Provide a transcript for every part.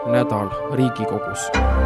nädal Riigikogus.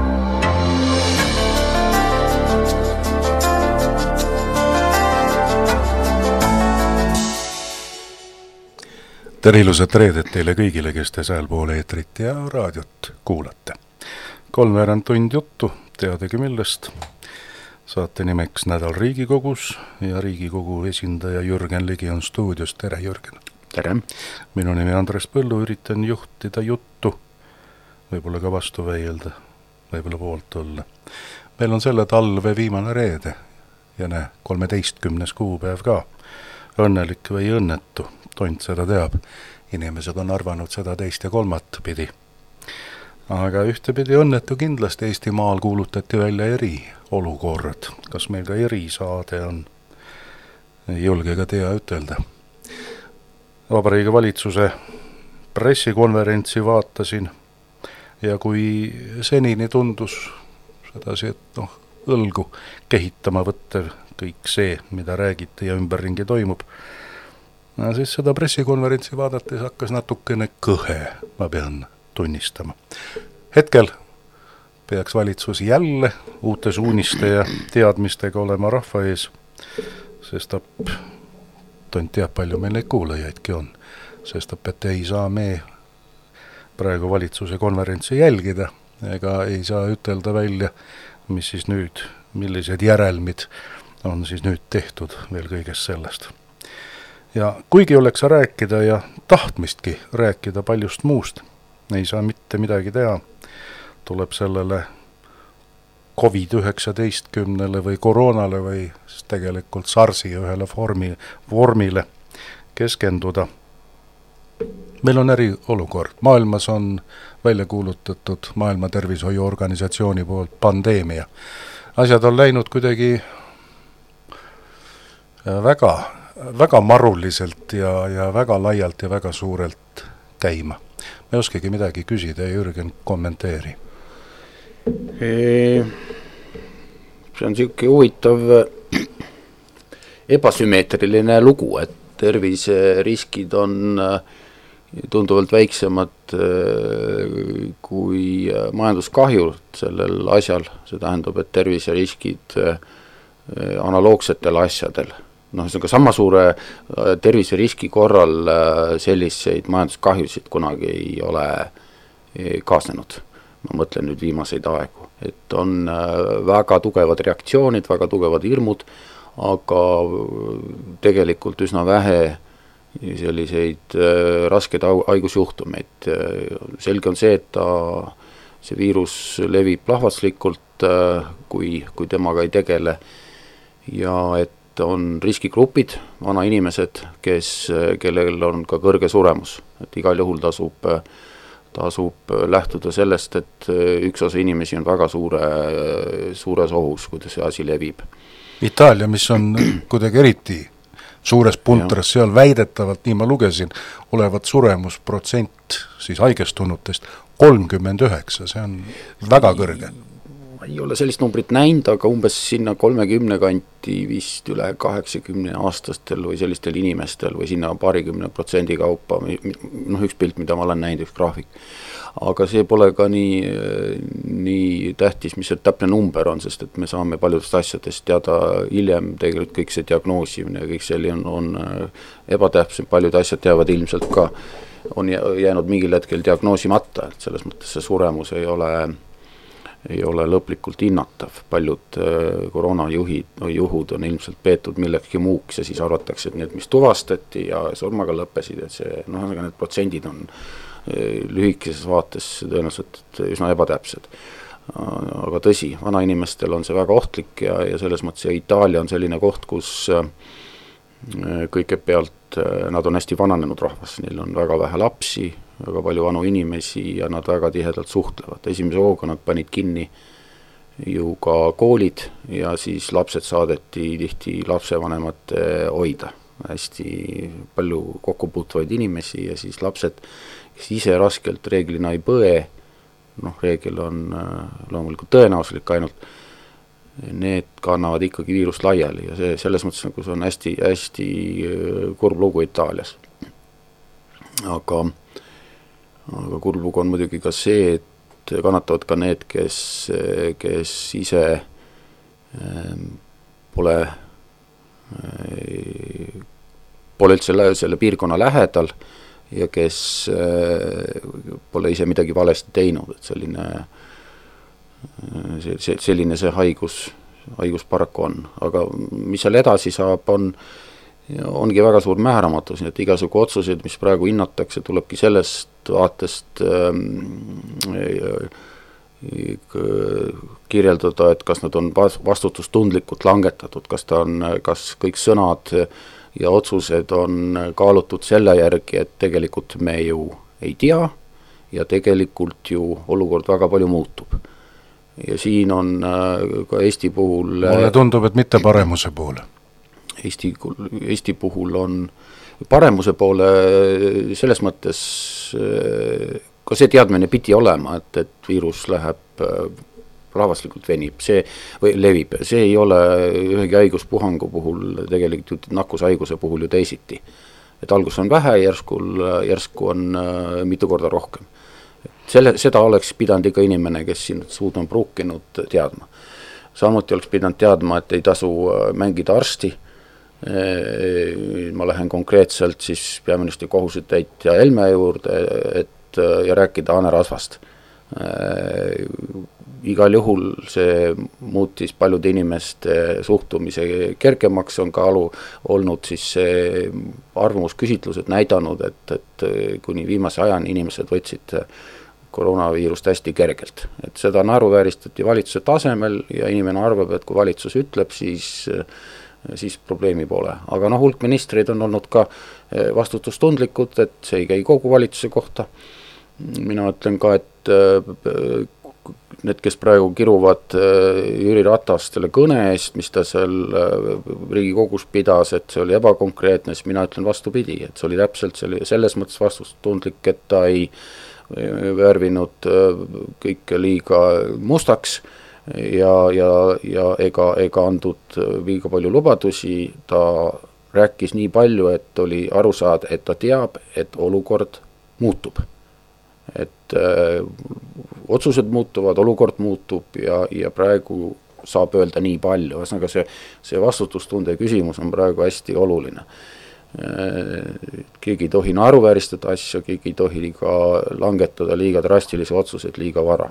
Tere ilusat reedet teile kõigile, kes te sealpool eetrit ja raadiot kuulate. 3 tund juttu, teadagi millest. Saate nimeks Nädal Riigikogus ja Riigikogu esindaja Jürgen Ligi on stuudios. Tere, Jürgen! Tere! Minu nimi Andres Põllu, üritan juhtida juttu, võib-olla ka vastu väielda, võib-olla poolt olla. Meil on selle talve viimane reede ja 13. kuupäev ka. Õnnelik või õnnetu, tont seda teab. Inimesed on arvanud seda teist ja kolmat pidi. Aga ühtepidi õnnetu kindlasti Eestimaal kuulutati välja eriolukord. Kas meil ka erisaade on? Ei julge ka tea ütelda. Vabariigi valitsuse pressikonverentsi vaatasin ja kui senini tundus sedasi, et õlgu kehitama võttev kõik see, mida räägiti ja ümberringi toimub, siis seda pressikonverentsi vaadates hakkas natukene kõhe, ma pean tunnistama. Hetkel peaks valitsus jälle uute suuniste ja teadmistega olema rahva ees, sest tont teab, palju meil neid kuulajaidki on, sest et ei saa me praegu valitsuse konverentsi jälgida ega ei saa ütelda välja, mis siis nüüd, millised järelmid on siis nüüd tehtud veel kõigest sellest. Ja kuigi oleks rääkida ja tahtmistki rääkida paljust muust, ei saa mitte midagi teha, tuleb sellele COVID-19 või koroonale või tegelikult SARS-i ühele vormile keskenduda. Meil on eriolukord. Maailmas on välja kuulutatud Maailma Tervishoiuorganisatsiooni poolt pandeemia. Asjad on läinud kuidagi väga maruliselt ja väga laialt ja väga suurelt käima. Me oskagi midagi küsida ja Jürgen kommenteeri. See on siuke huvitav ebasümmeetriline lugu, et terviseriskid on tunduvalt väiksemad kui majanduskahjud sellel asjal. See tähendab, et terviseriskid analoogsetel asjadel. See on ka sama suure terviseriski korral selliseid majanduskahjusid kunagi ei ole kaasnenud. Ma mõtlen nüüd viimaseid aegu, et on väga tugevad reaktsioonid, väga tugevad hirmud, aga tegelikult üsna vähe selliseid raskeid haigusjuhtumeid. Selge on see, et see viirus levib plahvatuslikult, kui temaga ei tegele ja et on riskigrupid, vanainimesed, kellel on ka kõrge suremus. Et igal juhul tasub lähtuda sellest, et üks osa inimesi on väga suures ohus, kuidas see asi levib. Itaalia, mis on kuidagi eriti suures puntras, seal väidetavalt, nii ma lugesin, olevat suremusprotsent siis haigestunutest 39, see on väga kõrge. Ei ole sellist numbrit näinud, aga umbes sinna 30 kanti vist üle 80 aastastel või sellistel inimestel või sinna 20% kaupa, üks pilt, mida ma olen näinud, üks graafik. Aga see pole ka nii tähtis, mis see täpne number on, sest et me saame paljudest asjadest teada hiljem, tegelikult kõik see diagnoosimine ja kõik selline on ebatäpsem, paljud asjad teavad ilmselt ka, on jäänud mingil hetkel diagnoosimata, et selles mõttes see suremus ei ole lõplikult hinnatav. Paljud koroonajuhud on ilmselt peetud millegi muuks ja siis arvatakse, et need, mis tuvastati ja surmaga lõppesid, et see, need protsendid on lühikeses vaates tõenäoliselt üsna ebatäpsed. Aga tõsi, vanainimestel on see väga ohtlik ja selles mõttes Itaalia on selline koht, kus kõigepealt nad on hästi vananenud rahvas, neil on väga vähe lapsi, väga palju vanu inimesi ja nad väga tihedalt suhtlevad. Esimese hooga nad panid kinni ju ka koolid ja siis lapsed saadeti tihti lapsevanemate hoida. Hästi palju kokkupuutuvaid inimesi ja siis lapsed, kes ise raskelt reeglina ei põe, reegel on loomulikult tõenäosulik ainult, need kannavad ikkagi viirust laiali ja selles mõttes nagu see on hästi kurb lugu Itaalias. Aga kurb lugu on muidugi ka see, et kannatavad ka need, kes ise pole üldse selle piirkonna lähedal ja kes pole ise midagi valesti teinud, et selline see haigus paraku on. Aga mis seal edasi saab, ongi väga suur määramatus, nii et igasugu otsuseid, mis praegu hinnatakse, tulebki sellest vaatest kirjeldada, et kas nad on vastutustundlikult langetatud, kas kõik sõnad ja otsused on kaalutud selle järgi, et tegelikult me ju ei tea ja tegelikult ju olukord väga palju muutub. Ja siin on ka Eesti puhul... Mulle tundub, et mitte paremuse poole. Eesti puhul on paremuse poole selles mõttes ka see teadmine pidi olema, et viirus läheb rahvaslikult levib. See ei ole ühegi haiguspuhangu puhul tegelikult nakkushaiguse puhul ju teisiti. Et algus on vähe, järsku on mitu korda rohkem. Seda oleks pidanud ikka inimene, kes siin suud on pruukinud teadma. Samuti oleks pidanud teadma, et ei tasu mängida arsti. Ma lähen konkreetselt siis peaministri kohusetäitja Helme juurde, ja rääkida hanerasvast. Igal juhul see muutis paljude inimeste suhtumise kergemaks, on ka olnud siis see arvamusküsitlused näidanud, et kuni viimase ajani inimesed võtsid koroonaviirust hästi kergelt. Et seda naeruvääristati valitsuse tasemel ja inimene arvab, et kui valitsus ütleb, siis probleemi pole. Aga hulk ministreid on olnud ka vastutustundlikud, et see ei käi kogu valitsuse kohta. Mina ütlen ka, et need, kes praegu kiruvad Jüri Ratast selle kõne eest, mis ta seal Riigikogus pidas, et see oli ebakonkreetne, siis mina ütlen vastupidi, et see oli täpselt selles mõttes vastutustundlik, et ta ei värvinud kõike liiga mustaks ja ega andnud liiga palju lubadusi, ta rääkis nii palju, et oli aru saada, et ta teab, et olukord muutub. Et otsused muutuvad, olukord muutub ja praegu saab öelda nii palju. Ühesõnaga see vastutustunde küsimus on praegu hästi oluline. Keegi ei tohi naeruvääristada asja, keegi ei tohi ka langetada liiga drastilisi otsuseid liiga vara.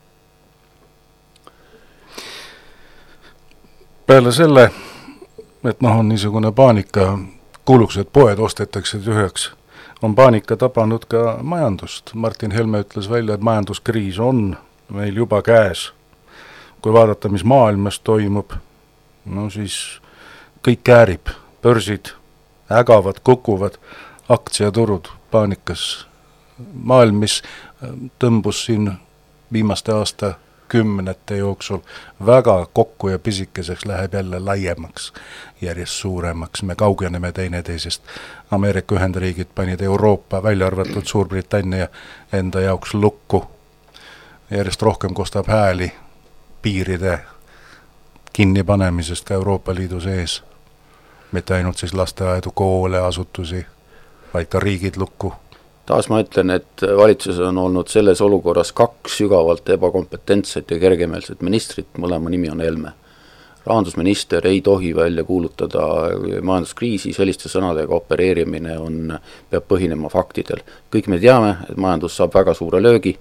Peale selle, et on niisugune paanika, kuuluks, et poed ostetakse tühjaks, on paanika tabanud ka majandust. Martin Helme ütles välja, et majanduskriis on meil juba käes. Kui vaadata, mis maailmas toimub, siis kõik käärib, börsid ägavad, kukuvad, aktsiaturud paanikas. Maailm, mis tõmbus siin viimaste aastakümnete jooksul väga kokku ja pisikeseks, läheb jälle laiemaks, järjest suuremaks. Me kaugeneme teineteisest. Ameerika Ühendriigid panid Euroopa, välja arvatud Suurbritannia, enda jaoks lukku. Järjest rohkem kostab hääli piiride kinnipanemisest ka Euroopa Liidu sees. Mitte ainult siis lasteaedu, koole, asutusi, vaid ka riigid lukku. Taas ma ütlen, et valitsus on olnud selles olukorras 2 sügavalt ebakompetentset ja kergemeelset ministrit, mõlema nimi on Helme. Rahandusminister ei tohi välja kuulutada majanduskriisi, selliste sõnadega opereerimine peab põhinema faktidel. Kõik me teame, et majandus saab väga suure löögi,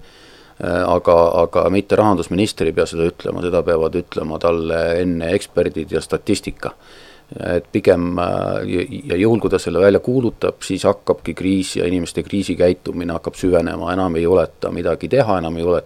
aga mitte rahandusminister ei pea seda ütlema, seda peavad ütlema talle enne eksperdid ja statistika. Et pigem ja juhul, kui ta selle välja kuulutab, siis hakkabki kriis ja inimeste kriisikäitumine hakkab süvenema, enam ei juleta midagi teha, enam ei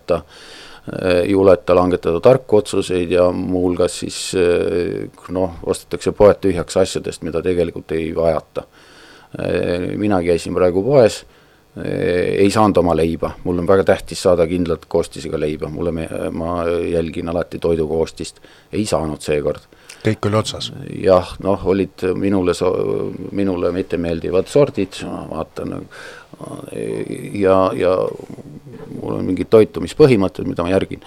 juleta langetada tarku otsuseid ja muulgas siis ostetakse poed tühjaks asjadest, mida tegelikult ei vajata. Mina käisin praegu poes, ei saanud oma leiba, mul on väga tähtis saada kindlat koostisega leiba, ma jälgin alati toidukoostist, ei saanud seekord. Kõik oli otsas? Jah, olid minule mittemeeldivad sordid, ma vaatan, ja mul on mingid toitumispõhimõtted, mida ma järgin.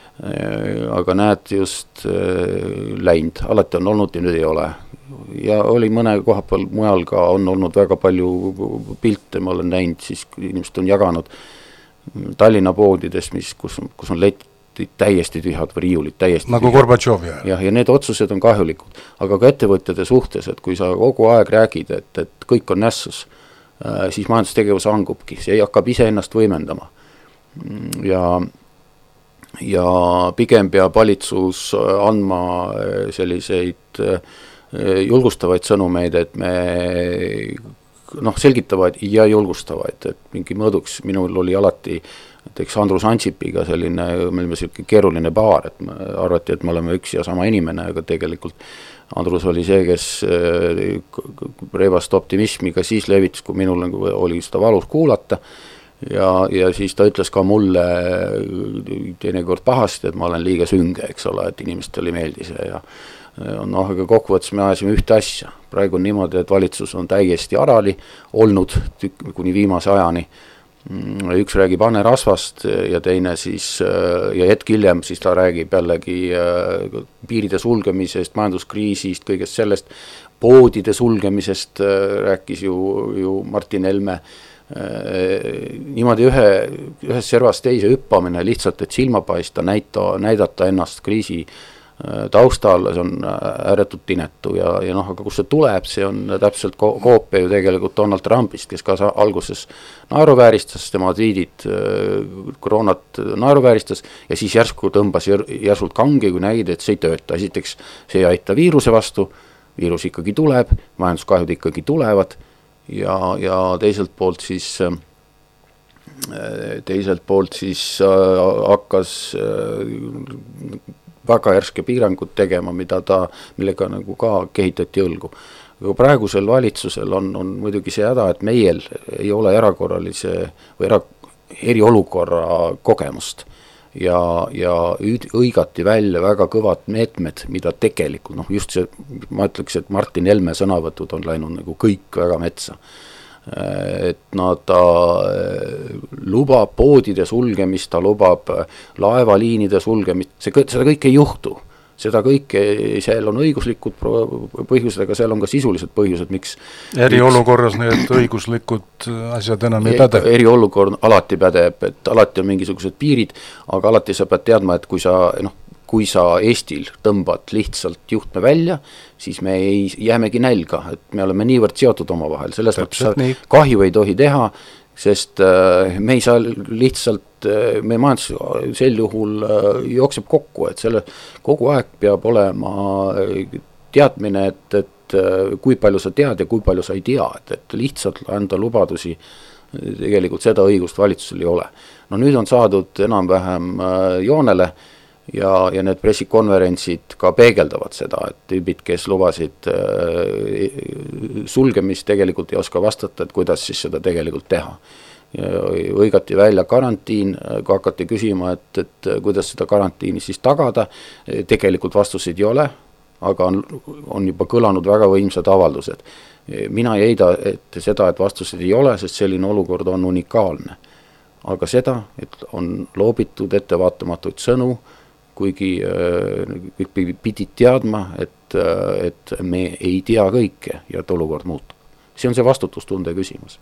Aga näed just läinud, alati on olnud ja nüüd ei ole. Ja oli mõne koha peal mujal ka on olnud väga palju pilte, ma olen näinud, siis inimesed on jaganud Tallinna poodides, kus on letid täiesti tühjad või riiulid täiesti nagu Gorbatšovi ajal. Ja need otsused on kahjulikud, aga ka ettevõtjate suhtes, et kui sa kogu aeg räägid, et kõik on nässus, siis majandustegevus hangubki, see hakkab iseennast võimendama. Ja pigem peab valitsus andma selliseid julgustavaid sõnumeid, et me selgitavaid ja julgustavaid, et mingi mõõduks minul oli alati näiteks Andrus Ansipiga selline, me olime selline keeruline paar, et arvati, et me oleme üks ja sama inimene, aga tegelikult Andrus oli see, kes rebast optimismiga siis levitas, kui minul oli seda valus kuulata ja siis ta ütles ka mulle teinekord pahasti, et ma olen liiga sünge, eks ole, et inimestele ei meeldi see ja aga kokkuvõttes me ajasime ühte asja. Praegu on niimoodi, et valitsus on täiesti arali olnud kuni viimase ajani. Üks räägib hanerasvast ja teine siis, ja hetk hiljem siis ta räägib jällegi piiride sulgemisest, majanduskriisist, kõigest sellest, poodide sulgemisest rääkis ju Martin Helme. Niimoodi ühes servas teise hüppamine lihtsalt, et silma paista, näidata ennast kriisi taustal, see on ääretult inetu ja aga kus see tuleb, see on täpselt koopia ju tegelikult Donald Trumpist, kes ka alguses naeruvääristas tema tweedid, koroonat naeruvääristas ja siis järsku tõmbas järsult kange, kui nägid, et see ei tööta. Esiteks see ei aita viiruse vastu, viirus ikkagi tuleb, majanduskahjud ikkagi tulevad ja teiselt poolt siis hakkas väga järske piirangud tegema, millega nagu ka kehitati õlgu. Aga praegusel valitsusel on muidugi see häda, et meil ei ole erakorralise või eriolukorra kogemust ja õigati välja väga kõvad meetmed, mida tegelikult, just see, ma ütleks, et Martin Helme sõnavõtud on läinud nagu kõik väga metsa. Et ta lubab poodide sulgemist, ta lubab laevaliinide sulgemist, seda kõike ei juhtu. Seda kõike, seal on õiguslikud põhjused, aga seal on ka sisulised põhjused, miks eriolukorras need õiguslikud asjad enam ei päde. Eriolukord alati pädeb, et alati on mingisugused piirid, aga alati sa pead teadma, et kui sa Eestil tõmbad lihtsalt juhtme välja, siis me jäämegi nälga, et me oleme niivõrd seotud oma vahel. Selles mõttes kahju ei tohi teha, sest me ei saa lihtsalt, meie majandus sel juhul jookseb kokku, et kogu aeg peab olema teadmine, et kui palju sa tead ja kui palju sa ei tea, et lihtsalt anda lubadusi, tegelikult seda õigust valitsusel ei ole. Nüüd on saadud enam-vähem joonele, ja need pressikonverentsid ka peegeldavad seda, et tüübid, kes lubasid sulgemist, tegelikult ei oska vastata, et kuidas siis seda tegelikult teha. Õigati välja karantiin, kui hakati küsima, et kuidas seda karantiini siis tagada, tegelikult vastuseid ei ole, aga on juba kõlanud väga võimsad avaldused. Mina ei heida seda, et vastuseid ei ole, sest selline olukord on unikaalne. Aga seda, et on loobitud ettevaatamatuid sõnu, kuigi pidid teadma, et me ei tea kõike ja et olukord muutub. See on see vastutustunde küsimus.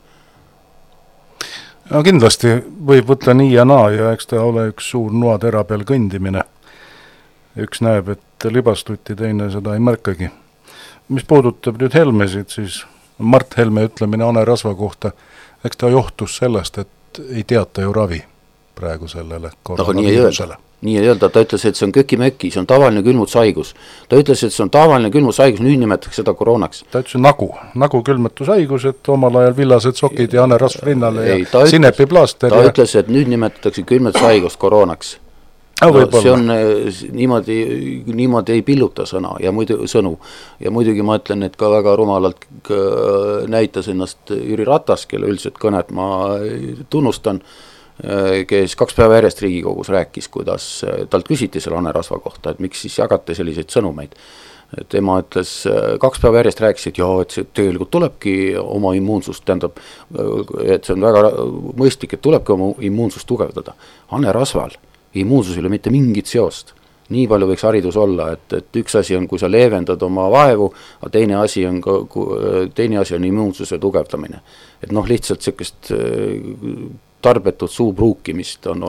No kindlasti võib võtta nii ja naa ja eks ta ole üks suur noatera peal kõndimine. Üks näeb, et libastuti, teine seda ei märkagi. Mis puudutab nüüd Helmesid, siis Mart Helme ütlemine hanerasva kohta, eks ta johtus sellest, et ei teata ju ravi praegu sellele koroonaviirusele. Nii ei öelda, ta ütles, et see on köki-möki, see on tavaline külmutushaigus. Ta ütles, et see on tavaline külmutushaigus, nüüd nimetatakse seda koroonaks. Ta ütles nagu külmutushaigus, et omal ajal villased sokid ja hanerasv rinnale ja sinepiplaaster. Ta ütles, et nüüd nimetatakse külmutushaigus koroonaks. See on niimoodi ei pilluta sõnu ja muidugi ma ütlen, et ka väga rumalalt näitas ennast Jüri Ratas, kelle üldiselt kõnet ma tunnustan, kes 2 päeva järjest Riigikogus rääkis, kuidas talt küsiti selle hanerasva kohta, et miks siis jagate selliseid sõnumeid. Tema ütles, 2 päeva järjest rääkis, et et see tegelikult tulebki oma immuunsust, tähendab, et see on väga mõistlik, et tulebki oma immuunsust tugevdada. Hanerasval immuunsus ei ole mitte mingit seost. Nii palju võiks haridus olla, et üks asi on, kui sa leevendad oma vaevu, aga teine asi on immuunsuse tugevdamine. Et lihtsalt sellist tarbetut suupruukimist on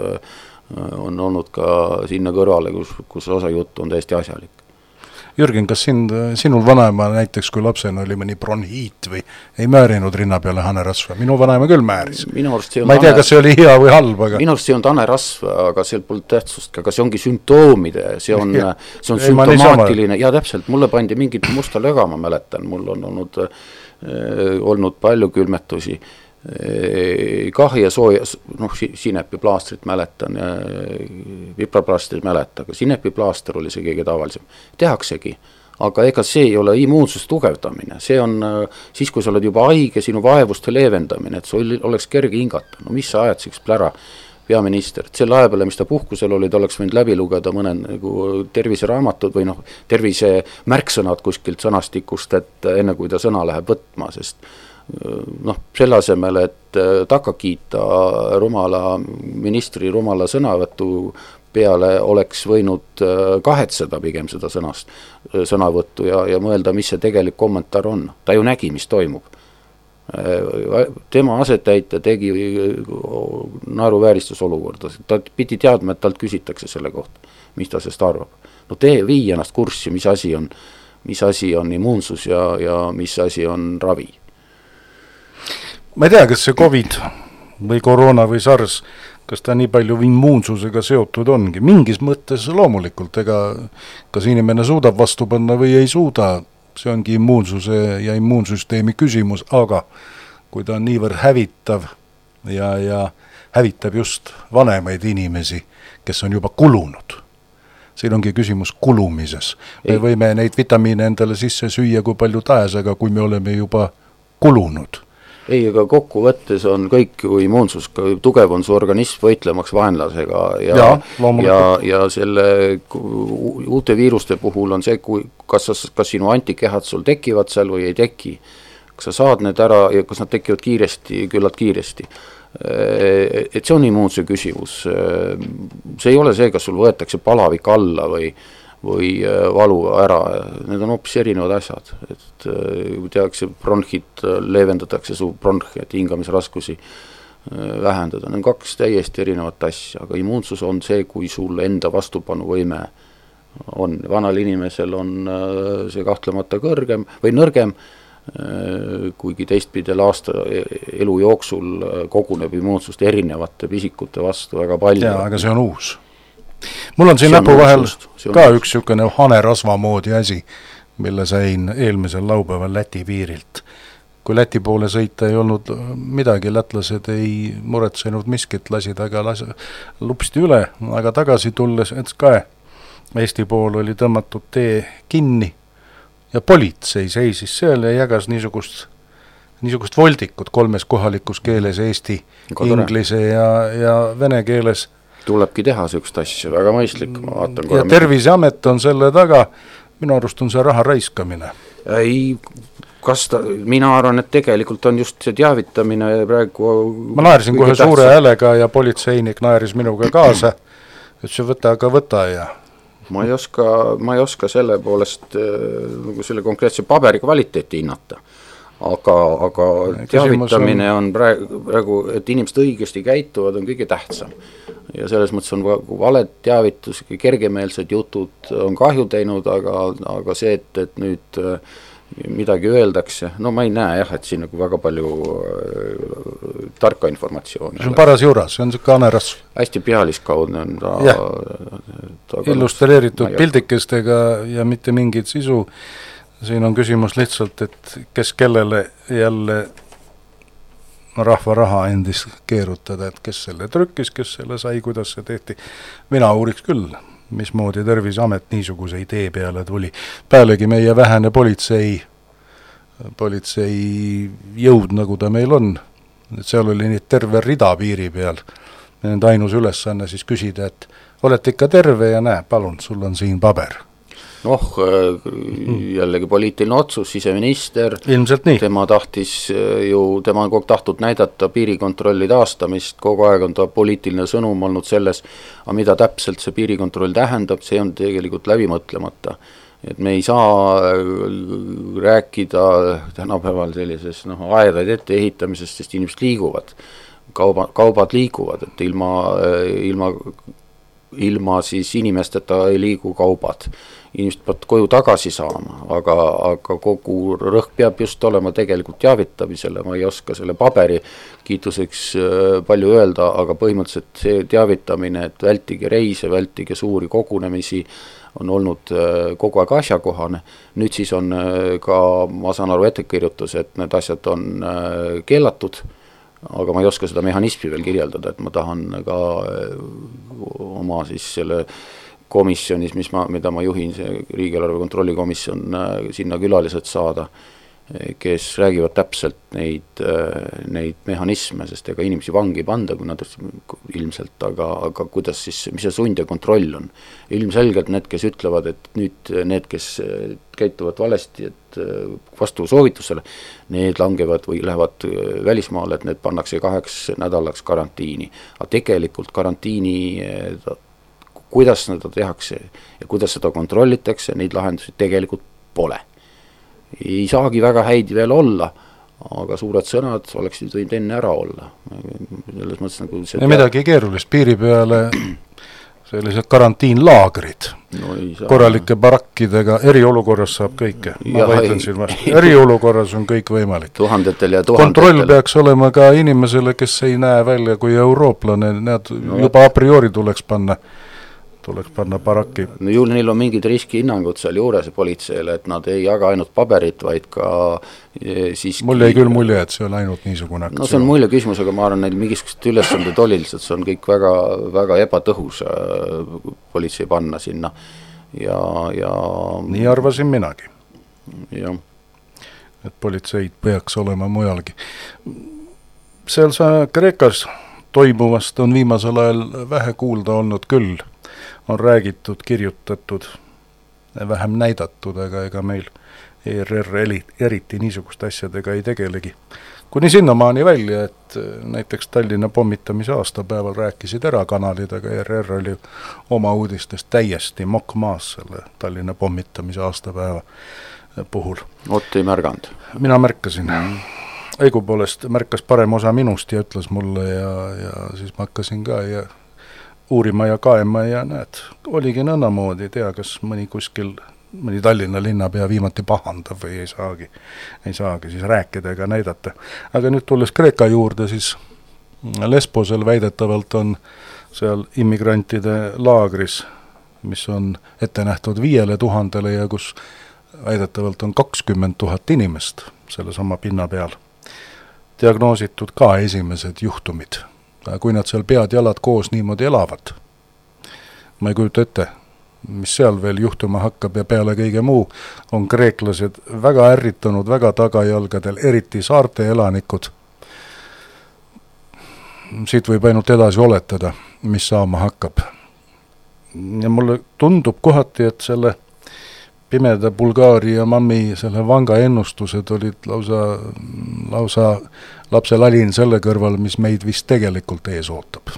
olnud ka sinna kõrvale, kus osa juttu on täiesti asjalik. Jürgen, kas sinul vanaema näiteks, kui lapsena oli mõni bronhiit või ei määrinud rinna peale hanerasva? Minu vanaema küll määris. Ma ei tea, kas see oli hea või halb, aga... Minu arust see on hanerasva, aga seal pole tähtsust, aga see ongi sümptoomide, see on sümptomaatiline. Ja täpselt, mulle pandi mingit musta löga, ma mäletan, mul on olnud palju külmetusi. Kah ja sooja, sinepiplaastrit mäletan, vipraplaastrit mäleta, aga sinepiplaaster oli see kõige tavalisem. Tehaksegi, aga ega see ei ole immuunsust tugevdamine, see on siis, kui sa oled juba haige, sinu vaevuste leevendamine, et sul oleks kerge hingata. No mis sa ajad siks plära, peaminister, et selle aja peale, mis ta puhkusel oli, ta oleks võinud läbi lugeda mõned nagu terviseraamatud või tervise märksõnad kuskilt sõnastikust, et enne kui ta sõna läheb võtma, sest selle asemel, et takka kiita ministri rumala sõnavõtu peale, oleks võinud kahetseda pigem seda sõnavõttu ja mõelda, mis see tegelik kommentaar on. Ta ju nägi, mis toimub. Tema asetäitja tegi naeruvääristus olukorda. Ta pidi teadma, et talt küsitakse selle kohta, mis ta sest arvab. No vii ennast kurssi, mis asi on immuunsus ja mis asi on ravi. Ma ei tea, kas see COVID või koroona või SARS, kas ta nii palju immuunsusega seotud ongi. Mingis mõttes loomulikult, ega kas inimene suudab vastu panna või ei suuda, see ongi immuunsuse ja immuunsüsteemi küsimus, aga kui ta on niivõrd hävitav ja hävitab just vanemaid inimesi, kes on juba kulunud, siin ongi küsimus kulumises. Me võime neid vitamiine endale sisse süüa kui palju tahes, aga kui me oleme juba kulunud. Ei, aga kokkuvõttes on kõik ju immuunsus, tugev on su organism võitlemaks vaenlasega ja selle uute viiruste puhul on see, kas sinu antikehad sul tekivad seal või ei teki. Kas sa saad need ära ja kas nad tekivad küllalt kiiresti. Et see on immuunse küsimus. See ei ole see, kas sul võetakse palavik alla või valu ära, need on hoopis erinevad asjad, et tehakse bronhid, leevendatakse su bronhi, et hingamisraskusi vähendada, need on kaks täiesti erinevat asja, aga immuunsus on see, kui sul enda vastupanuvõime on, vanal inimesel on see kahtlemata kõrgem või nõrgem, kuigi teistpidel aasta elu jooksul koguneb immuunsust erinevate pisikute vastu väga palju. Jaa, aga see on uus. Mul on siin näpu vahel ka üks niisugune hanerasva moodi asi, mille sain eelmisel laupäeval Läti piirilt. Kui Läti poole sõita ei olnud midagi, lätlased ei muretsenud miskit, lasid aga lupsti üle, aga tagasi tulles, et ka Eesti pool oli tõmmatud tee kinni ja politsei seisis seal ja jagas niisugust voldikut 3 kohalikus keeles, eesti, inglise ja vene keeles. Tulebki teha sellist asja, väga mõistlik. Ma vaatan ja Terviseamet on selle taga, minu arust on see raha raiskamine. Ei, mina arvan, et tegelikult on just see teavitamine praegu... Ma naerisin kohe suure häälega ja politseinik naeris minuga kaasa, et see võta ja... Ma ei oska selle poolest selle konkreetse paberi kvaliteeti hinnata. Aga teavitamine on praegu, et inimesed õigesti käituvad, on kõige tähtsam. Ja selles mõttes on valed teavitus, kergemeelsed jutud on kahju teinud, aga see, et nüüd midagi öeldakse, no ma ei näe jah, et siin nagu väga palju tarka informatsiooni. See on paras juuras, see on see hanerasv. Hästi pealiskaudne on ta illustreeritud pildikestega ja mitte mingit sisu. Siin on küsimus lihtsalt, et kes kellele jälle rahva raha endis keerutada, et kes selle trükkis, kes selle sai, kuidas see tehti. Mina uuriks küll, mismoodi Terviseamet niisuguse idee peale tuli. Pealegi meie vähene politsei jõud, nagu ta meil on. Et seal oli nii terve rida piiri peal. Nende ainus ülesanne siis küsida, et olete ikka terve ja näe, palun, sul on siin paber. Jällegi poliitiline otsus, siseminister, tema on kogu tahtnud näidata piirikontrolli taastamist, kogu aeg on ta poliitiline sõnum olnud selles, aga mida täpselt see piirikontroll tähendab, see on tegelikult läbi mõtlemata. Et me ei saa rääkida tänapäeval sellises aedaid ette ehitamisest, sest inimesed liiguvad. kaubad liiguvad, et ilma siis inimesteta ei liigu kaubad. Inimesed peavad koju tagasi saama, aga kogu rõhk peab just olema tegelikult teavitamisele, ma ei oska selle paberi kiituseks palju öelda, aga põhimõtteliselt see teavitamine, et vältige reise, vältige suuri kogunemisi, on olnud kogu aeg asjakohane. Nüüd siis on ka, ma saan aru, ettekirjutus, et need asjad on keelatud, aga ma ei oska seda mehhanismi veel kirjeldada, et ma tahan ka oma siis selle komisjonis, mida ma juhin, see riigieelarve kontrolli komisjon, sinna külalised saada, kes räägivad täpselt neid mehhanisme, sest ega inimesi vangi panda, kui nad ilmselt, aga kuidas siis, mis see sund ja kontroll on. Ilmselgelt need, kes ütlevad, et nüüd need, kes käituvad valesti, et vastu soovitusele, need langevad või lähevad välismaale, et need pannakse 2 nädalaks karantiini. Aga tegelikult karantiini, kuidas seda tehakse ja kuidas seda kontrollitakse, neid lahendusi tegelikult pole. Ei saagi väga häid veel olla, aga suured sõnad oleksid võinud enne ära olla. Selles mõttes nagu ja midagi keerulist, piiri peale sellised karantiinlaagrid, korralike barakkidega, eriolukorras saab kõike. Ma võitlen siin vastu. Eriolukorras on kõik võimalik. Tuhandetel. Kontroll peaks olema ka inimesele, kes ei näe välja kui eurooplane, need juba a priori tuleks panna barakki. No ju neil on mingid riskihinnangud seal juures politseile, et nad ei jaga ainult paberit, vaid ka siiski... Mul jäi küll mulje, et see on ainult niisugune aktsioon. No see on mulje küsimus, aga ma arvan, neil mingisugused ülesanded oli lihtsalt, see on kõik väga, väga ebatõhus politsei panna sinna. Ja... Nii arvasin minagi. Jah. Et politseid peaks olema mujalgi. Seal Kreekas toimuvast on viimasel ajal vähe kuulda olnud küll. On räägitud, kirjutatud, vähem näidatud, aga ega meil ERR eriti niisugust asjadega ei tegelegi. Kuni sinnamaani välja, et näiteks Tallinna pommitamise aastapäeval rääkisid erakanalid, aga ERR oli oma uudistest täiesti mokkmaas selle Tallinna pommitamise aastapäeva puhul. Ott ei märganud. Mina märkasin. Õigupoolest märkas parem osa minust ja ütles mulle ja siis ma hakkasin ka ja uurima ja kaema ja näed, oligi nõnnamoodi, tea, kas mõni Tallinna linnapea viimati pahandab või ei saagi siis rääkida ega näidata. Aga nüüd tulles Kreeka juurde, siis Lesbosel väidetavalt on seal immigrantide laagris, mis on ette nähtud 5000 ja kus väidetavalt on 20 000 inimest selle sama pinna peal. Diagnoositud ka esimesed juhtumid. Kui nad seal pead jalad koos niimoodi elavad, ma ei kujuta ette, mis seal veel juhtuma hakkab ja peale kõige muu on kreeklased väga ärritunud, väga tagajalgadel, eriti saarte elanikud. Siit võib ainult edasi oletada, mis saama hakkab. Ja mulle tundub kohati, et selle pimeda Bulgaaria mammi selle vanga ennustused olid lausa lapselalin selle kõrval, mis meid vist tegelikult ees ootab.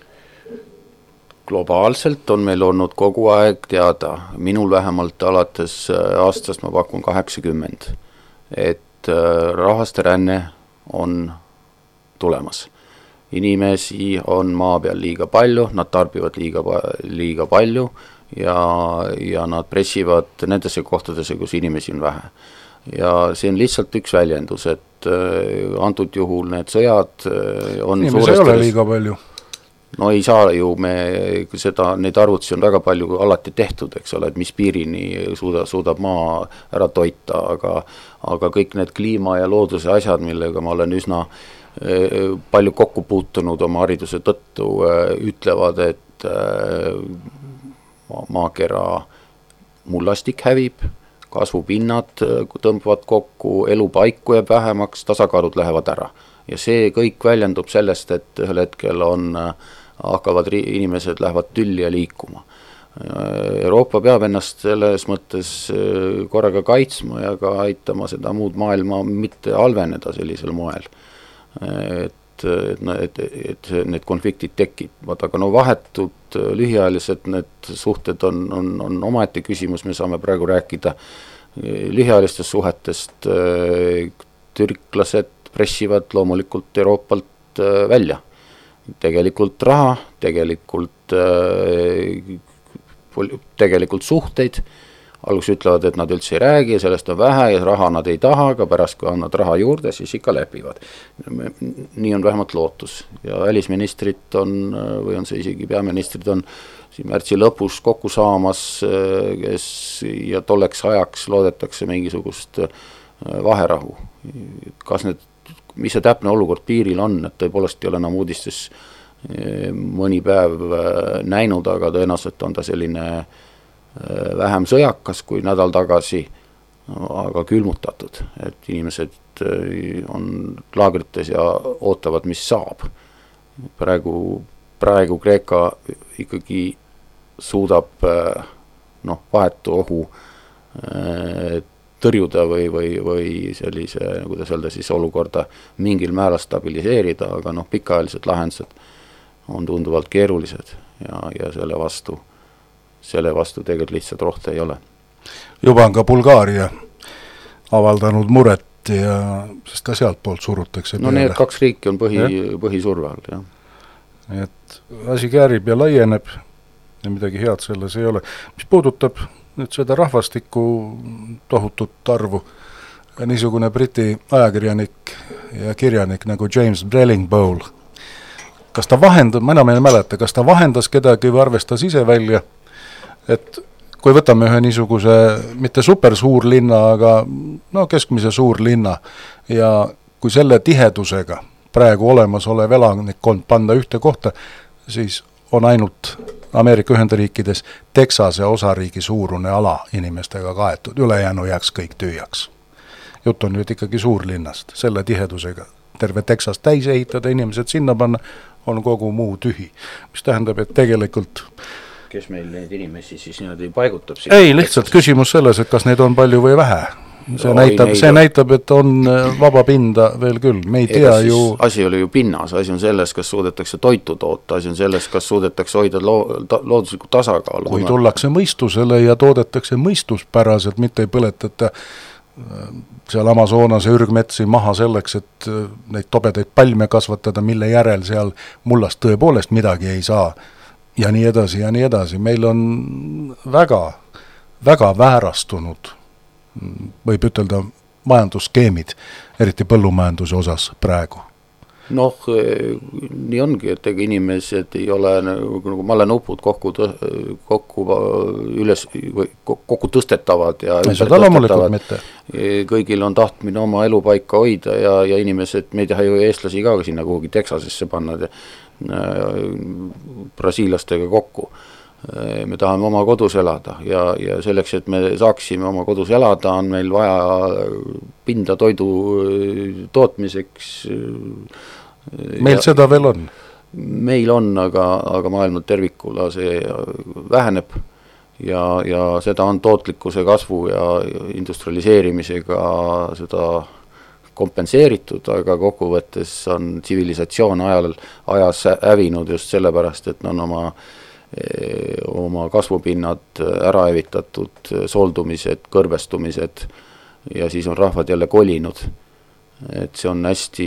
Globaalselt on meil olnud kogu aeg teada, minul vähemalt alates aastast ma pakun 80, et rahvaste ränne on tulemas. Inimesi on maa peal liiga palju, nad tarbivad liiga palju ja nad pressivad nendesse kohtadesse, kus inimesi on vähe. Ja see on lihtsalt üks väljendus, et antud juhul need sõjad on inimesi ei ole liiga palju. No ei saa ju, neid arvutusi on väga palju alati tehtud, eks ole, et mis piirini suudab maa ära toita, aga kõik need kliima ja looduse asjad, millega ma olen üsna palju kokku puutunud oma hariduse tõttu, ütlevad, et maakera mullastik hävib, kasvupinnad tõmbuvad kokku, elupaiku jääb vähemaks, tasakaalud lähevad ära. Ja see kõik väljendub sellest, et ühel hetkel hakkavad inimesed lähevad tülli ja liikuma. Euroopa peab ennast selles mõttes korraga kaitsma ja ka aitama seda muud maailma mitte halveneda sellisel moel. Et need konfliktid tekivad, aga vahetud lühiajalised need suhted on omaette küsimus, me saame praegu rääkida lühiajalistest suhetest, türklased pressivad loomulikult Euroopalt välja. Tegelikult raha, tegelikult suhteid, alguses ütlevad, et nad üldse ei räägi, sellest on vähe ja raha nad ei taha, aga pärast kui annad raha juurde, siis ikka lepivad. Nii on vähemalt lootus ja välisministrid on, või on see isegi peaministrid on siin märtsi lõpus kokku saamas, kes ja tolleks ajaks loodetakse mingisugust vaherahu. Mis see täpne olukord piiril on, et tõepoolest ei ole enam uudistes mõni päev näinud, aga tõenäoliselt on ta selline vähem sõjakas kui nädal tagasi, aga külmutatud, et inimesed on laagrites ja ootavad, mis saab. Praegu Kreeka ikkagi suudab vahetu ohu tõrjuda või sellise, kuidas öelda siis, olukorda mingil määral stabiliseerida, aga pikaajalised lahendused on tunduvalt keerulised ja selle vastu tegelikult lihtsalt rohte ei ole. Juba on ka Bulgaaria avaldanud muret ja sest ka sealt poolt surutakse peale. Need 2 riiki on põhisurve all, jah. Et asi käärib ja laieneb ja midagi head selles ei ole. Mis puudutab nüüd seda rahvastiku tohutut arvu, niisugune Briti ajakirjanik ja kirjanik nagu James Bellingbowl, kas ta vahendas, ma enam ei mäleta, kas ta vahendas kedagi või arvestas ise välja, et kui võtame ühe niisuguse, mitte super suur linna, aga keskmise suur linna ja kui selle tihedusega praegu olemasolev elanikkond panna ühte kohta, siis on ainult Ameerika Ühendriikides Texase osariigi suurune ala inimestega kaetud, ülejäänu jääks kõik tühjaks. Jutt on nüüd ikkagi suurlinnast, selle tihedusega terve Texas täis ehitada, inimesed sinna panna, on kogu muu tühi. Mis tähendab, et tegelikult kes meil neid inimesi siis niimoodi paigutab? Ei, lihtsalt küsimus selles, et kas neid on palju või vähe. See näitab, et on vaba pinda veel küll, me ei tea ju... Asi oli ju pinnas, asi on selles, kas suudetakse toitu toota, asi on selles, kas suudetakse hoida looduslikku tasakaalu. Kui tullakse mõistusele ja toodetakse mõistuspäraselt, mitte ei põletata seal Amazonase ürgmetsi maha selleks, et neid tobedaid palme kasvatada, mille järel seal mullast tõepoolest midagi ei saa. Ja nii edasi ja nii edasi. Meil on väga, väga väärastunud, võib ütelda, majandusskeemid, eriti põllumajanduse osas praegu. Nii ongi, et inimesed ei ole nagu malenupud kokku tõstetavad ja kõigil on tahtmine oma elupaika hoida ja inimesed, me ei taha ju eestlasi ka sinna kuhugi Texasesse panna brasiilastega kokku. Me tahame oma kodus elada ja selleks, et me saaksime oma kodus elada, on meil vaja pinda toidu tootmiseks. Meil seda veel on? Meil on, aga maailma tervikula see väheneb ja seda on tootlikkuse kasvu ja industrialiseerimisega seda kompenseeritud, aga kokkuvõttes on tsivilisatsioon ajas hävinud just sellepärast, et on oma kasvupinnad ära evitatud, soldumised, kõrbestumised ja siis on rahvad jälle kolinud. Et see on hästi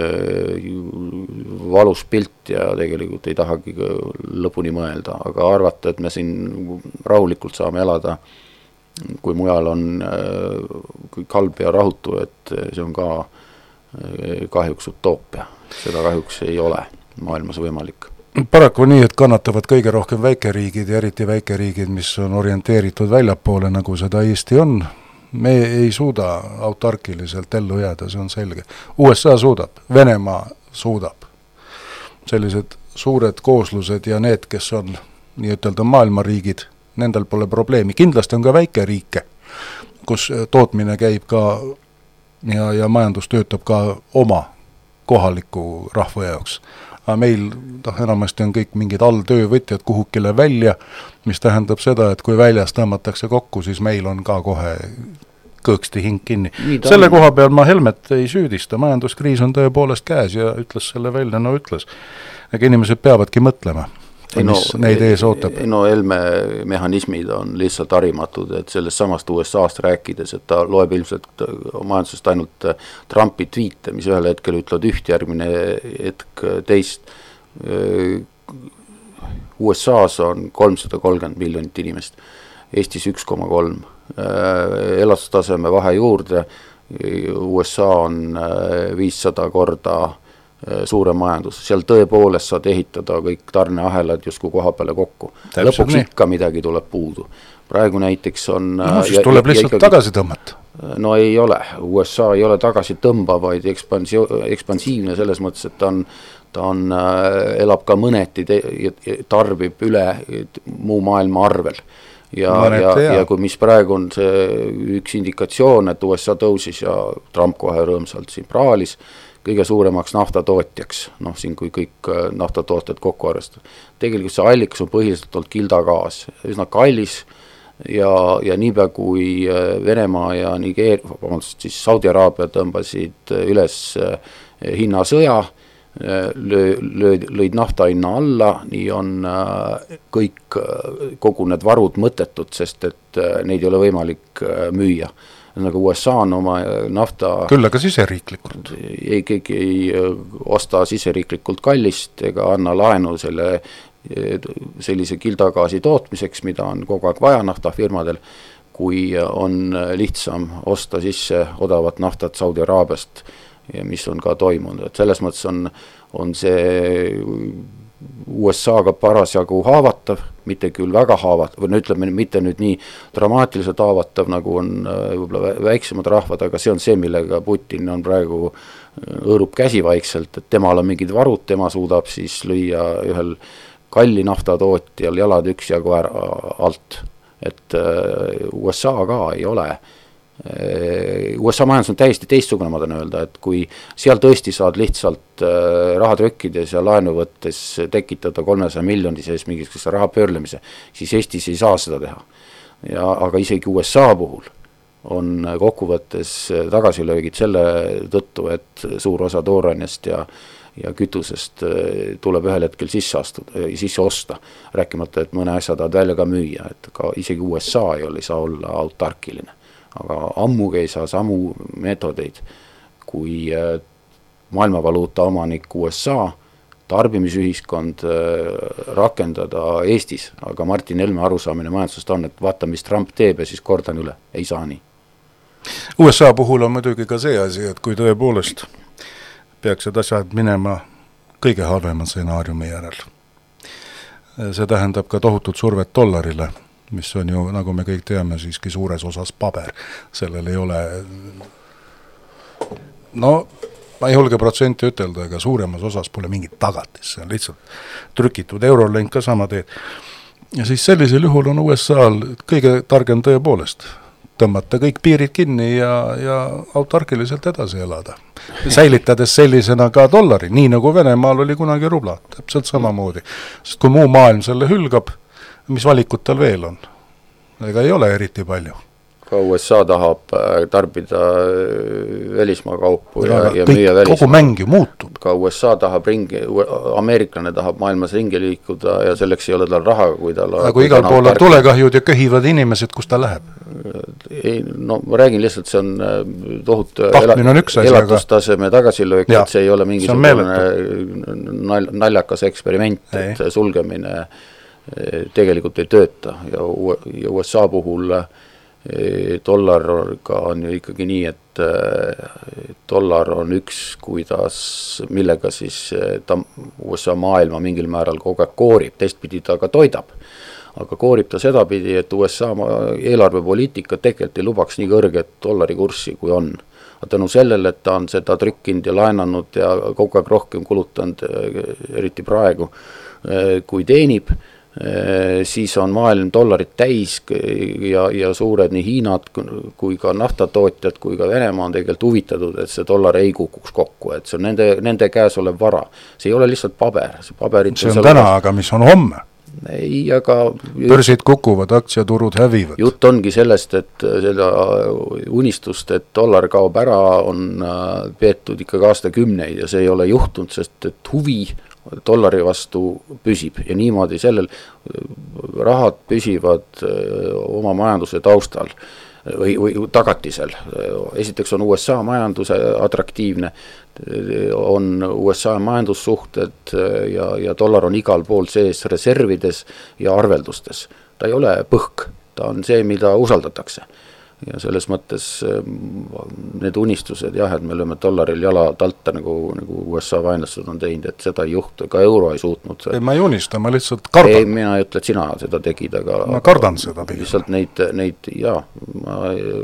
valus pilt ja tegelikult ei tahagi lõpuni mõelda, aga arvata, et me siin rahulikult saame elada, kui mujal on kõik halb ja rahutu, et see on ka kahjuks utoopia. Seda kahjuks ei ole maailmas võimalik. Paraku nii, et kannatavad kõige rohkem väikeriigid ja eriti väikeriigid, mis on orienteeritud väljapoole, nagu seda Eesti on. Me ei suuda autarkiliselt ellu jääda, see on selge. USA suudab, Venemaa suudab. Sellised suured kooslused ja need, kes on nii ütelda maailmariigid, nendel pole probleemi. Kindlasti on ka väikeriike, kus tootmine käib ka ja majandus töötab ka oma kohaliku rahva jaoks. Aga meil enamasti on kõik mingid alltöövõtjad kuhukile välja, mis tähendab seda, et kui väljas tõmmatakse kokku, siis meil on ka kohe kõõksti hing kinni. Selle koha peal ma Helmet ei süüdista, majanduskriis on tõepoolest käes ja ütles selle välja, ütles. Aga inimesed peavadki mõtlema, mis neid ees ootab? No Helme mehhanismid on lihtsalt harimatud, et sellest samast USA-st rääkides, et ta loeb ilmselt majandusest ainult Trumpi tweete, mis ühel hetkel ütlevad üht, järgmine hetk teist. USA-s on 330 miljonit inimest, Eestis 1,3. Elastustaseme vahe juurde, USA on 500 korda suurem majandus, seal tõepoolest saad ehitada kõik tarneahelad justkui koha peale kokku. Lõpuks ikka midagi tuleb puudu. Praegu näiteks on... No siis tuleb lihtsalt tagasi tõmmata. No ei ole, USA ei ole tagasi tõmba, vaid ekspansiivne selles mõttes, et ta elab ka mõneti, tarbib üle muu maailma arvel. Ja kui mis praegu on see üks indikatsioon, et USA tõusis ja Trump kohe rõõmsalt siin praalis, kõige suuremaks naftatootjaks, siin kui kõik naftatooted kokku arvestada. Tegelikult see allikas on põhiliselt olnud kildagaas, üsna kallis ja niipea kui Venemaa ja siis Saudi Araabia tõmbasid üles hinnasõja, lõid nafta hinna alla, nii on kogu need varud mõttetud, sest et neid ei ole võimalik müüa. Nagu USA on oma nafta... Küll aga siseriiklikult. Keegi ei osta siseriiklikult kallist ega anna laenu sellise kildagaasi tootmiseks, mida on kogu aeg vaja naftafirmadel, kui on lihtsam osta sisse odavat naftat Saudi Araabiast, mis on ka toimunud. Et selles mõttes on see USA-ga parasjagu haavatav, mitte küll väga haavatav, või ütleme mitte nüüd nii dramaatiliselt haavatav, nagu on võib-olla väiksemad rahvad, aga see on see, millega Putin on praegu õõrub käsi vaikselt, et temal on mingid varud, tema suudab siis lüüa ühel kalli naftatootjal jalad üksjagu alt. Et USA ka ei ole. USA majandus on täiesti teistsugune, ma tahan öelda, et kui seal tõesti saad lihtsalt raha trükkides ja laenu võttes tekitada 300 miljoni sees mingisuguse raha pöörlemise, siis Eestis ei saa seda teha. Aga isegi USA puhul on kokkuvõttes tagasilöögid selle tõttu, et suur osa toorainest ja kütusest tuleb ühel hetkel sisse osta, rääkimata, et mõne asja tahad välja ka müüa, et ka isegi USA ei saa olla autarkiline. Aga ammugi ei saa samu meetodeid kui maailmavaluuta omanik USA, tarbimisühiskond rakendada Eestis, aga Martin Helme arusaamine majandusest on, et vaata, mis Trump teeb ja siis kordan üle, ei saa nii. USA puhul on muidugi ka see asi, et kui tõepoolest peaksid asjad minema kõige halvema stsenaariumi järel. See tähendab ka tohutut survet dollarile, mis on ju, nagu me kõik teame, siiski suures osas paber. Sellel ei ole, ma ei julge protsenti ütelda, aga suuremas osas pole mingit tagatis. See on lihtsalt trükitud Eurolink ka sama teed. Ja siis sellisel juhul on USA-l kõige targem tõepoolest tõmmata kõik piirid kinni ja autarkiliselt edasi elada. Säilitades sellisena ka dollari, nii nagu Venemaal oli kunagi rubla, täpselt samamoodi. Sest kui muu maailm selle hülgab, mis valikut tal veel on? Ega ei ole eriti palju. Ka USA tahab tarbida välismaa kaupu ja müüa välismaa. Kogu mäng ju muutub. Ka USA tahab ameeriklane tahab maailmas ringi liikuda ja selleks ei ole tal raha, kui tal... Aga igal pool on tulekahjud ja köhivad inimesed, kus ta läheb? Ma räägin lihtsalt, see on tohutu elatustaseme tagasilöök, et see ei ole mingisugune naljakas eksperiment, et sulgemine tegelikult ei tööta ja USA puhul dollarga on ju ikkagi nii, et dollar on üks, millega siis ta USA maailma mingil määral kogu aeg koorib, teistpidi ta ka toidab. Aga koorib ta sedapidi, et USA eelarvepoliitika tegelikult ei lubaks nii kõrget dollari kurssi, kui on. Tänu sellele, et ta on seda trükkinud ja laenanud ja kogu aeg rohkem kulutanud, eriti praegu, kui teenib, siis on maailm dollarit täis ja suured nii Hiinad kui ka naftatootjad kui ka Venemaa on tegelikult huvitatud, et see dollar ei kukuks kokku, et see on nende käes olev vara. See ei ole lihtsalt paber. See on täna, aga mis on homme? Ei, aga... Börsid kukuvad, aktsiaturud hävivad. Jutt ongi sellest, et seda unistust, et dollar kaob ära, on peetud ikkagi aastakümneid ja see ei ole juhtunud, sest et huvi dollari vastu püsib ja niimoodi sellel rahad püsivad oma majanduse taustal või tagatisel. Esiteks on USA majanduse atraktiivne, on USA majandussuhted ja dollar on igal pool sees reservides ja arveldustes. Ta ei ole põhk, ta on see, mida usaldatakse. Ja selles mõttes need unistused, jah, et me lööme dollaril jala talta, nagu USA vaenlased on teinud, et seda ei juhtu, ka euro ei suutnud. Ei, ma ei unista, ma lihtsalt kardan. Ei, mina ei ütle, et sina seda tegid, aga ma kardan seda pigem. Lihtsalt neid ma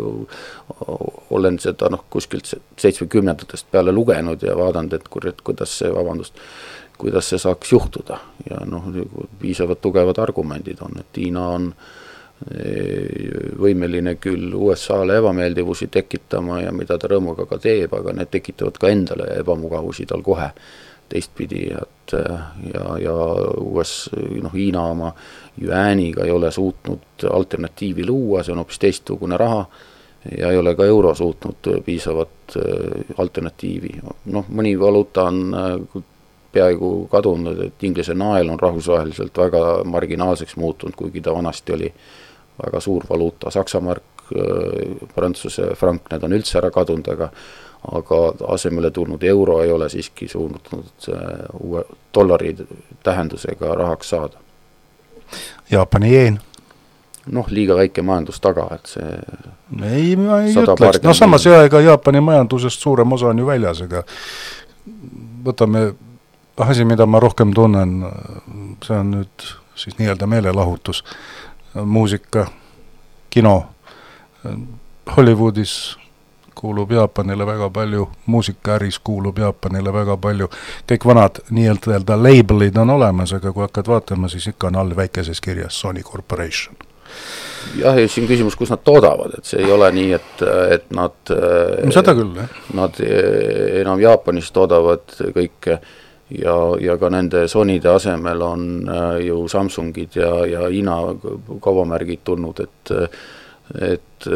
olen seda kuskilt 70-ndatest peale lugenud ja vaadanud, et kuidas see saaks juhtuda. Ja piisavad tugevad argumendid on, et Hiina on võimeline küll USA-le ebameeldivusi tekitama ja mida ta rõõmuga ka teeb, aga need tekitavad ka endale ebamugavusi tal kohe teistpidi, et ja Hiina oma juääniga ei ole suutnud alternatiivi luua, see on hoopis teistsugune raha ja ei ole ka euro suutnud piisavat alternatiivi. Mõni valuuta on peaaegu kadunud, et inglise nael on rahvusvaheliselt väga marginaalseks muutunud, kuigi ta vanasti oli väga suur valuuta. Saksa mark, Prantsuse frank, need on üldse ära kadunud, aga asemele tulnud euro ei ole siiski suutnud uue dollari tähendusega rahaks saada. Jaapani jeen? Liiga väike majandus taga, et see... Ei, ma ei ütleks. Samas ega Jaapani majandusest suurem osa on ju väljas, ega võtame asi, mida ma rohkem tunnen, see on nüüd siis nii-öelda meelelahutus, muusika, kino. Hollywoodis kuulub Jaapanile väga palju, muusikaäris kuulub Jaapanile väga palju, kõik vanad nii-öelda labelid on olemas, aga kui hakkad vaatama, siis ikka on all väikeses kirjas Sony Corporation. Jah, ja siin küsimus, kus nad toodavad, et see ei ole nii, et nad... Seda küll, jah. Nad enam Jaapanis toodavad kõike ja ka nende Sonyde asemel on ju Samsungid ja Hiina kaubamärgid tulnud, et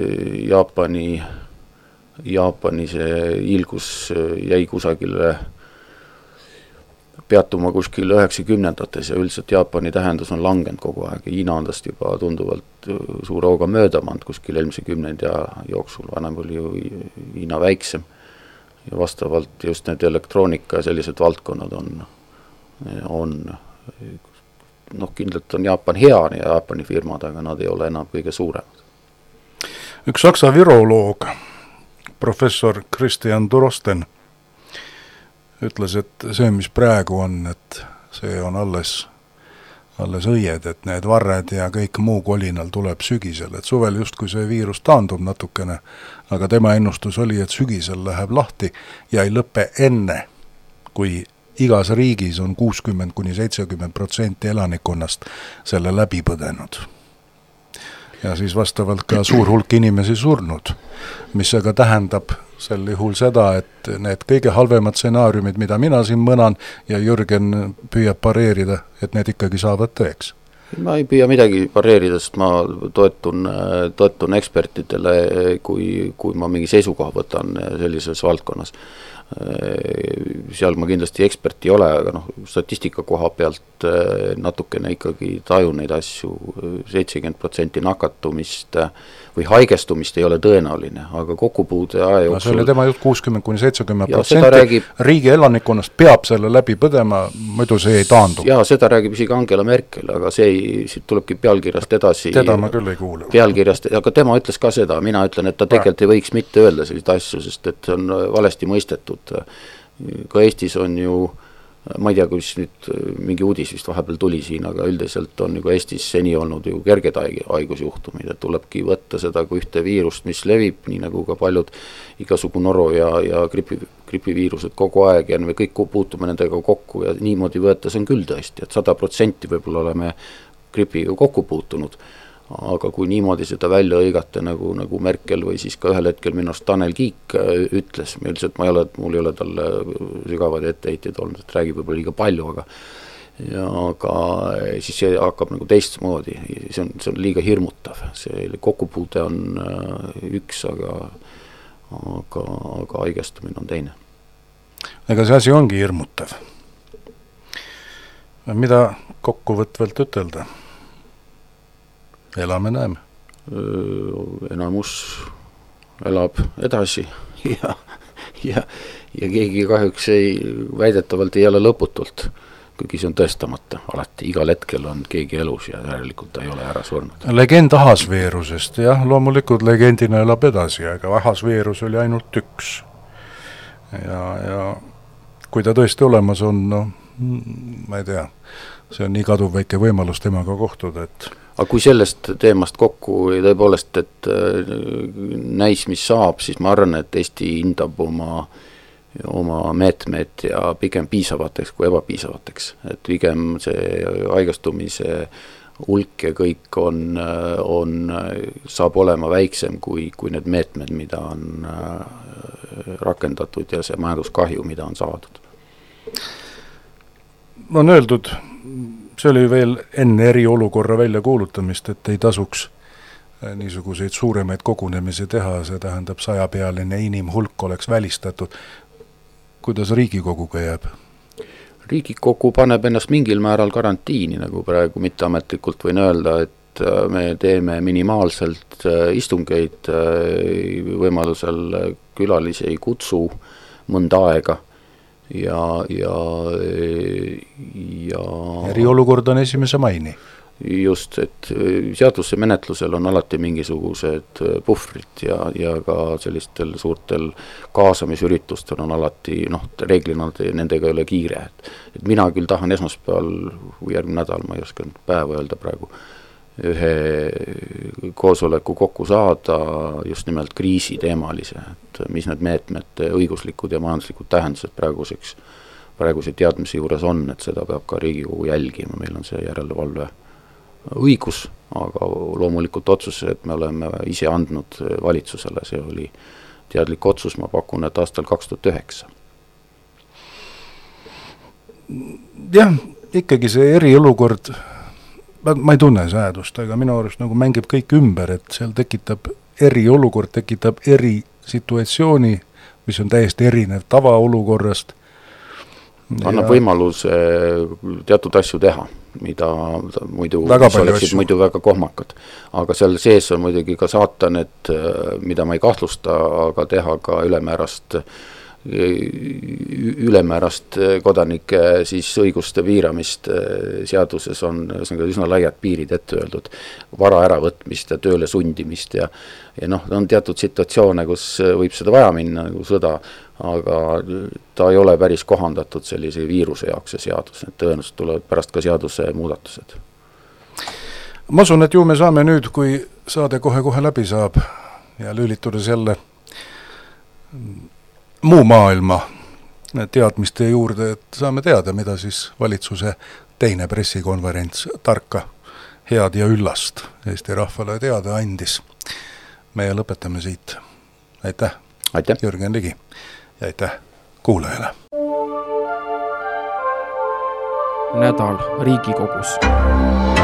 Jaapani see ilgus jäi kusagile peatuma kuskil 90-ndates ja üldiselt Jaapani tähendus on langenud kogu aeg. Hiina on tast juba tunduvalt suure hooga möödamanud kuskil eelmise 10 jooksul, vanem oli ju Hiina väiksem. Ja vastavalt just need elektroonika ja sellised valdkonnad on kindlalt on Jaapan hea ja Jaapani firmad, aga nad ei ole enam kõige suuremad. Üks saksa viroloog, professor Christian Drosten, ütles, et see, mis praegu on, et see on alles õied, et need varred ja kõik muu kolinal tuleb sügisel, et suvel just kui see viirus taandub natukene, aga tema ennustus oli, et sügisel läheb lahti ja ei lõppe enne, kui igas riigis on 60–70% elanikkonnast selle läbi põdenud. Ja siis vastavalt ka suur hulk inimesi surnud, mis aga tähendab sel juhul seda, et need kõige halvemad stsenaariumid, mida mina siin mõnan ja Jürgen püüab pareerida, et need ikkagi saavad tõeks. Ma ei püüa midagi pareerida, sest ma toetun ekspertidele, kui ma mingi seisukoha võtan sellises valdkonnas. Seal ma kindlasti ekspert ei ole, aga statistika koha pealt natukene ikkagi tajun neid asju, 70% nakatumist või haigestumist ei ole tõenäoline, aga kokkupuude aja jooksul... See oli tema just 60–70%, riigi elanikkonnast peab selle läbi põdema, muidu see ei taandu. Ja seda räägib isegi Angela Merkel, aga siit tulebki pealkirjast edasi. Teda ma küll ei kuule. Pealkirjast, aga tema ütles ka seda, mina ütlen, et ta tegelikult ei võiks mitte öelda sellist asju, sest et see on valesti mõistetud. Ka Eestis on ju, ma ei tea, kus nüüd mingi uudis vist vahepeal tuli siin, aga üldiselt on ju Eestis seni olnud ju kerged haigusjuhtumid, et tulebki võtta seda kui ühte viirust, mis levib, nii nagu ka paljud igasugu noro ja gripiviirused kogu aeg ja me kõik puutume nendega kokku ja niimoodi võetas on küll tõesti, et 100% võib-olla oleme gripiga kokku puutunud. Aga kui niimoodi seda välja õigata nagu Merkel või siis ka ühel hetkel minust Tanel Kiik ütles, üldiselt mul ei ole talle sügavad etteheiteid olnud, et räägib võib-olla liiga palju, aga siis see hakkab nagu teistmoodi, see on liiga hirmutav, see kokkupuude on üks, aga haigestumine on teine. Ega see asi ongi hirmutav. mida kokkuvõtvalt ütelda? Elame-näeme. Enamus elab edasi ja keegi kahjuks väidetavalt ei ole lõputult, kuigi see on tõestamata. Alati, igal hetkel on keegi elus ja järelikult ta ei ole ära surnud. Legend ahasveerusest, jah, loomulikult legendina elab edasi, aga ahasveerus oli ainult üks. Ja kui ta tõesti olemas on, ma ei tea, see on nii kaduv väike võimalus temaga kohtuda, et aga kui sellest teemast kokku ja tõepoolest, et näis, mis saab, siis ma arvan, et Eesti hindab oma meetmed ja pigem piisavateks kui ebapiisavateks. Et pigem see haigestumise hulk ja kõik saab olema väiksem kui need meetmed, mida on rakendatud ja see majanduskahju, mida on saadud. On öeldud, see oli veel enne eriolukorra väljakuulutamist, et ei tasuks niisuguseid suuremaid kogunemisi teha, see tähendab 100-pealine inimhulk oleks välistatud. Kuidas Riigikoguga jääb? Riigikogu paneb ennast mingil määral karantiini, nagu praegu mitteametlikult võin öelda, et me teeme minimaalselt istungeid, võimalusel külalisi ei kutsu mõnda aega ja eriolukord on 1. maini. Just, et seaduse menetlusel on alati mingisugused puhvrid ja ka sellistel suurtel kaasamisüritustel on alati, reeglina nendega ei ole kiire. Et mina küll tahan esmaspäeval või järgmine nädal, ma ei oska päeva öelda praegu, ühe koosoleku kokku saada just nimelt kriisi teemalise, et mis need meetmed õiguslikud ja majanduslikud tähendused praeguse teadmise juures on, et seda peab ka Riigikogu jälgima, meil on see järelevalve õigus, aga loomulikult otsus, et me oleme ise andnud valitsusele, see oli teadlik otsus, ma pakun, et aastal 2009. Jah, ikkagi see eriolukord, ma ei tunne säädust, aga minu arust nagu mängib kõik ümber, et seal eriolukord tekitab erisituatsiooni, mis on täiesti erinev tavaolukorrast. Annab võimaluse teatud asju teha, mida muidu oleksid muidu väga kohmakad. Aga seal sees on muidugi ka saatanet, mida ma ei kahtlusta, aga teha ka ülemäärast kodanike siis õiguste piiramist seaduses on üsna laiad piirid ette öeldud, vara äravõtmist ja tööle sundimist ja on teatud situatsioone, kus võib seda vaja minna, nagu sõda, aga ta ei ole päris kohandatud sellise viiruse jaoks see seadus, et tõenäoliselt tulevad pärast ka seaduse muudatused. Ma usun, et ju me saame nüüd, kui saade kohe läbi saab ja lülitudes jälle muu maailma teadmiste juurde, et saame teada, mida siis valitsuse teine pressikonverents tarka, head ja üllast Eesti rahvale teada andis. Meie lõpetame siit. Aitäh. Jürgen Ligi ja aitäh kuulajale. Nädal Riigikogus.